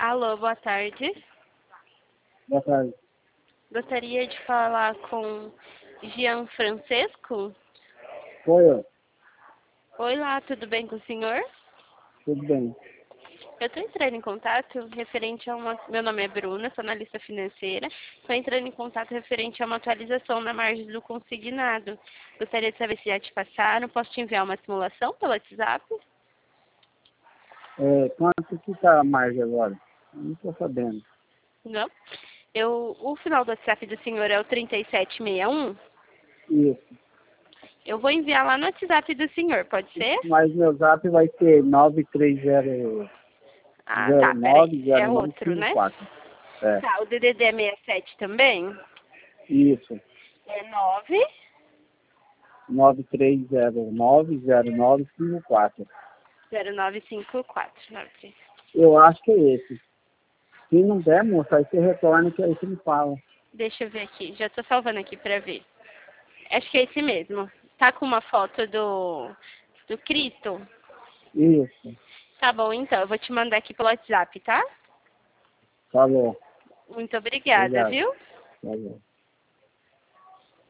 Alô, boa tarde. Boa tarde. Gostaria de falar com Jean Francesco. Sou eu. Oi lá, tudo bem com o senhor? Tudo bem. Eu estou entrando em contato referente a uma... Meu nome é Bruna, sou analista financeira. Estou entrando em contato referente a uma atualização na margem do consignado. Gostaria de saber se já te passaram. Posso te enviar uma simulação pelo WhatsApp? Quanto que está a margem agora? Não estou sabendo. Não. O final do WhatsApp do senhor é o 3761. Isso. Eu vou enviar lá no WhatsApp do senhor, pode ser? Mas meu zap vai ser 930090954. Ah, tá, peraí. É outro, né? É. Tá, o DDD é 67 também? Isso. É 9. 930900954. 0954. Eu acho que é esse. Se não der, moça, aí você retorna que aí você me fala. Deixa eu ver aqui. Já tô salvando aqui pra ver. Acho que é esse mesmo. Tá com uma foto do Cristo? Isso. Tá bom, então. Eu vou te mandar aqui pelo WhatsApp, tá? Tá bom. Muito obrigada, Obrigado. viu? Tá bom.